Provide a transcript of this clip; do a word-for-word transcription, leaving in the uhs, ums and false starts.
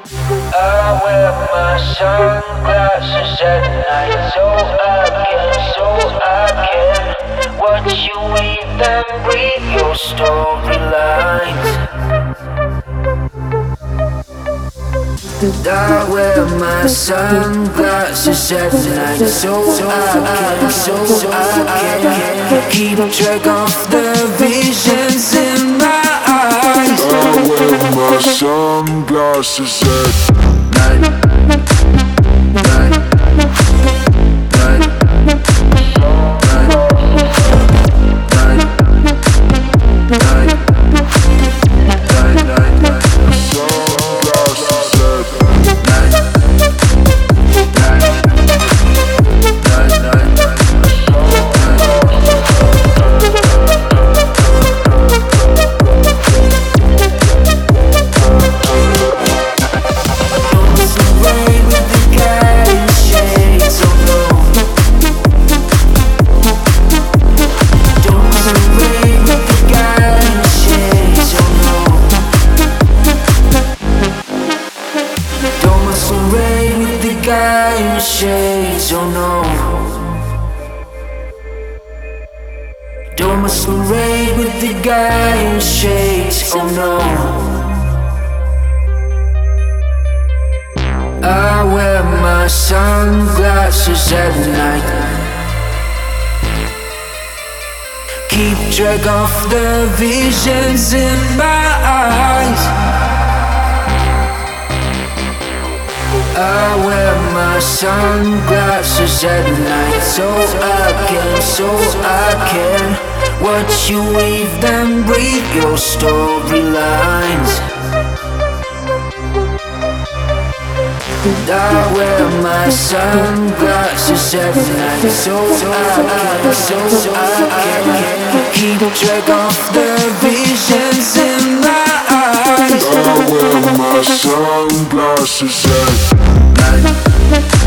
I wear my sunglasses at night so I can, so I can watch you weave and breathe your storylines. I wear my sunglasses at night so I can, so I can keep track of the visions in my eyes. I wear my sunglasses at Night, night, night, night, night, night, night, night. sunglasses at Night, night, night, night, night. Away with the guy in shades, oh no. Don't mess away with the guy in shades, oh no. Don't mess away with the guy in shades, oh no. Don't masquerade with the guy in shades, oh no. I wear my sunglasses at night. Keep track of the visions in my eyes. I wear my sunglasses at night so I can, so I can watch you weave and breathe your storylines. I wear my sunglasses at night so I can, so I can keep track of the visions in my eyes. I wear my sunglasses at Night,